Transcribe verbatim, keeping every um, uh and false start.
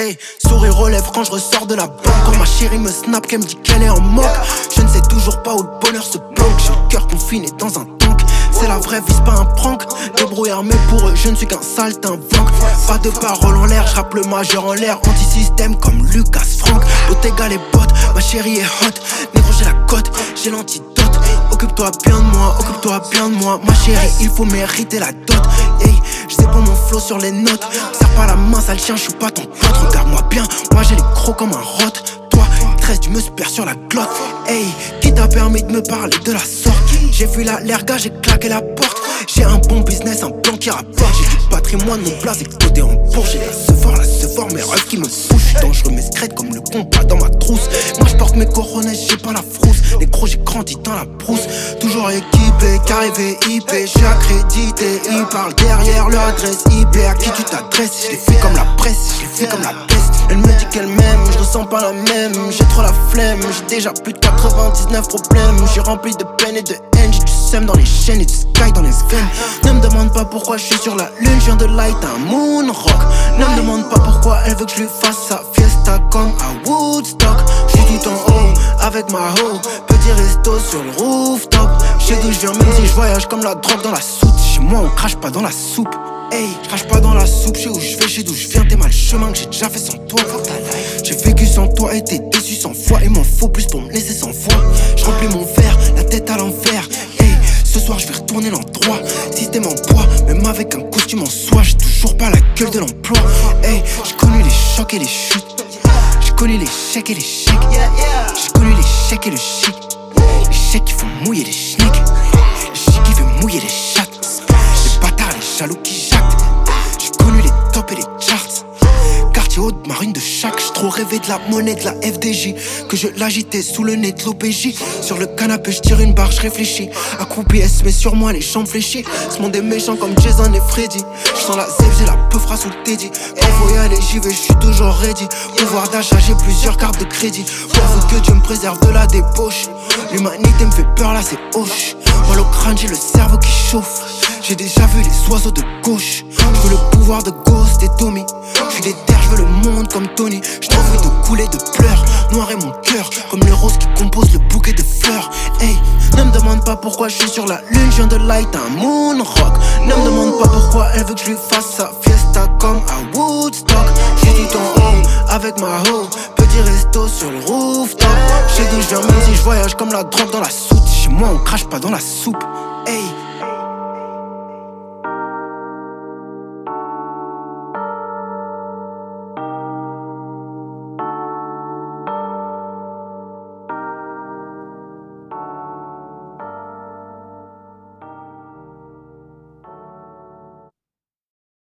Hey, sourire aux lèvres quand je ressors de la banque. Quand ma chérie me snap, qu'elle me dit qu'elle est en moque. Je ne sais toujours pas où le bonheur se planque. J'ai le cœur confiné dans un tank. C'est la vraie vie, c'est pas un prank. Débrouillard mais pour eux, je ne suis qu'un saltimbanque. Pas de paroles en l'air, je rappe le majeur en l'air. Anti-système comme Lucas Franck. Bottega les bottes, ma chérie est hot. Négro j'ai la cote, j'ai l'antidote. Occupe-toi bien de moi, occupe-toi bien de moi. Ma chérie, il faut mériter la dot. Hey, je sais pas mon flow sur les notes. Serre pas la main, sale chien, je suis pas ton pote. Regarde-moi bien, moi j'ai les crocs comme un rot. Toi, tresse, tu me spères sur la glotte. Hey, qui t'a permis de me parler de la sorte? J'ai vu la l'erga, j'ai claqué la porte. J'ai un bon business, un plan qui rapporte. J'ai du patrimoine, mon place est codé en bourse. J'ai la sevoir, la sevoir, mes rêves qui me poussent. Dangereux, mais secrète comme le compas dans ma trousse. Moi je porte mes coronets, j'ai pas la frousse. Les gros, j'ai grandi dans la brousse. Toujours équipé, qu'arrivé I P. J'suis accrédité, ils parlent derrière leur adresse I P. À qui tu t'adresses? Je les fais comme la presse, je les fais comme la peste. Elle me dit qu'elle m'aime, je ressens pas la même. J'ai trop la flemme, j'ai déjà plus de quatre-vingt-dix-neuf problèmes. J'ai rempli de peine et de haine, j'ai du seum dans les chaînes et du sky dans les veines. Ne me demande pas pourquoi je suis sur la lune, je viens de light un moon rock. Ne me demande pas pourquoi elle veut que je lui fasse sa fiesta comme à Woodstock. Je suis tout en haut avec ma hoe, petit resto sur le rooftop. Je sais d'où je viens même si je voyage comme la drogue dans la soute. Chez moi on crache pas dans la soupe. Hey, je crache pas dans la soupe, je sais où je vais, je sais d'où je viens. T'es mal le chemin que j'ai déjà fait sans toi. J'ai vécu sans toi et t'es déçu sans foi. Il m'en faut plus pour me laisser sans voix. Je remplis mon verre, la tête à l'envers. Hey, ce soir je vais retourner l'endroit. Système en bois, même avec un costume en soie. J'ai toujours pas la gueule de l'emploi. Hey, j'ai connu les chocs et les chutes. J'ai connu les chèques et les chèques. J'ai connu les chèques et le chic. Les chèques qui font mouiller les schnicks. Les chics qui fait mouiller les chattes. Les bâtards, les jaloux qui jactent. J'ai connu les tops et les charts. Quartier haute, marine de chaque. J'ai trop rêvé de la monnaie, de la F D J. Que je l'agitais sous le nez de l'O P J. Sur le canapé, je tire une barre, je réfléchis. Accroupi, elle se met sur moi, les jambes fléchies. Ce monde est méchant comme Jason et Freddy. Je sens la zèbre, j'ai la peufra sous le teddy. Quand faut y aller, j'y vais, je suis toujours ready. Pouvoir d'achat, j'ai plusieurs cartes de crédit. Pourvu que Dieu me préserve de la débauche. L'humanité me fait peur, là c'est hoche. Mal au crâne, j'ai le cerveau qui chauffe. J'ai déjà vu les oiseaux de gauche. Je veux le pouvoir de Ghost et Tommy. Je suis des terres, je veux le monde comme Tony. Je t'en veux de couler de pleurs. Noir est mon cœur, comme le rose qui compose le bouquet de fleurs. Hey, ne me demande pas pourquoi je suis sur la lune. Je viens de light un moon rock. Ne me demande pas pourquoi elle veut que je lui fasse sa fiesta comme à Woodstock. Je suis tout en haut avec ma hoe. Petit resto sur le rooftop. Je sais d'où je viens même si je voyage comme la drogue dans la soute. Chez moi on crache pas dans la soupe. Hey,